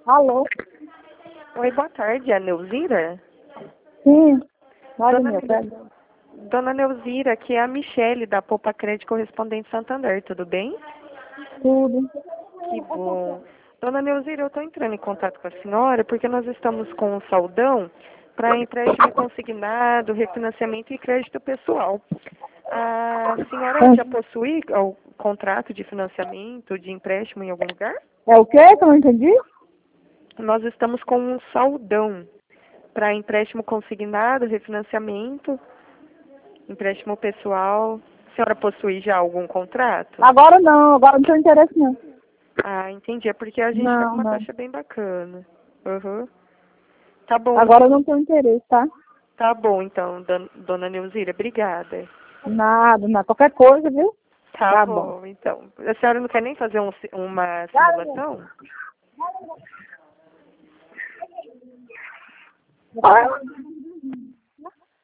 Alô? Oi, boa tarde, é a Neuzira? Sim. Olha, Dona, meu velho. Dona Neuzira, aqui é a Michele, da Poupa Crédito Correspondente Santander, tudo bem? Tudo. Que bom. Dona Neuzira, eu estou entrando em contato com a senhora porque nós estamos com um saldão para empréstimo consignado, refinanciamento e crédito pessoal. A senhora já possui o contrato de financiamento, de empréstimo em algum lugar? É o quê que eu não entendi? Nós estamos com um saldão para empréstimo consignado, refinanciamento, empréstimo pessoal. A senhora possui já algum contrato? Agora não tenho interesse não. Ah, entendi. É porque a gente está com uma Não. taxa bem bacana. Uhum. Tá bom, Agora eu não tenho interesse, tá? tá bom então, dona Neuzira. Obrigada. Nada. Qualquer coisa, viu? Tá Tá bom. bom, então. A senhora não quer nem fazer uma simulação? Ah.